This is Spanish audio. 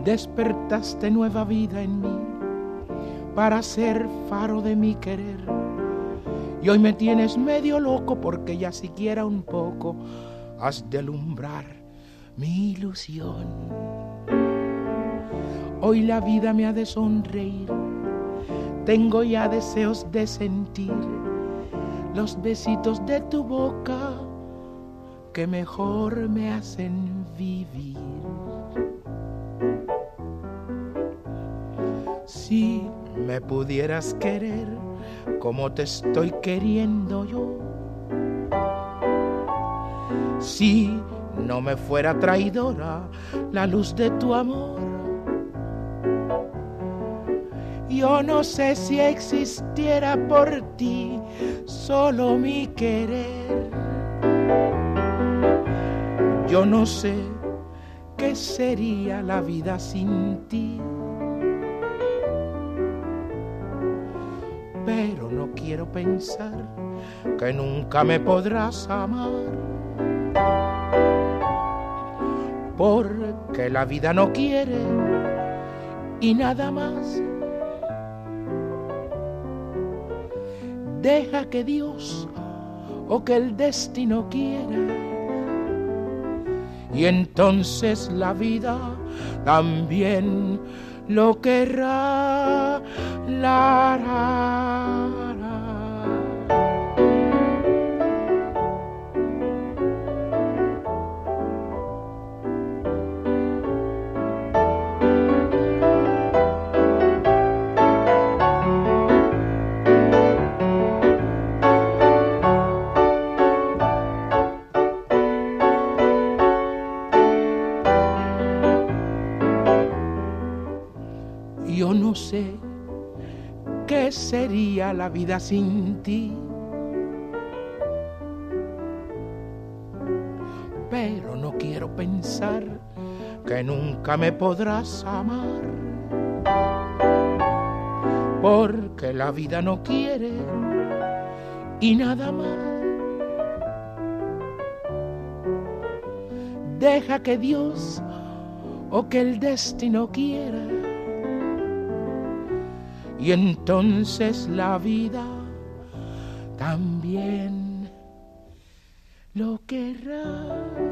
despertaste nueva vida en mí para ser faro de mi querer. Y hoy me tienes medio loco porque ya siquiera un poco has de alumbrar mi ilusión. Hoy la vida me ha de sonreír, tengo ya deseos de sentir los besitos de tu boca que mejor me hacen vivir. Si me pudieras querer como te estoy queriendo yo, si no me fuera traidora la luz de tu amor, yo no sé si existiera por ti solo mi querer. Yo no sé qué sería la vida sin ti, pero no quiero pensar que nunca me podrás amar, porque la vida no quiere y nada más. Deja que Dios o que el destino quiera, y entonces la vida también lo querrá. La, la, la. Yo no sé qué sería la vida sin ti, pero no quiero pensar que nunca me podrás amar, porque la vida no quiere y nada más. Deja que Dios o que el destino quiera, y entonces la vida también lo querrá.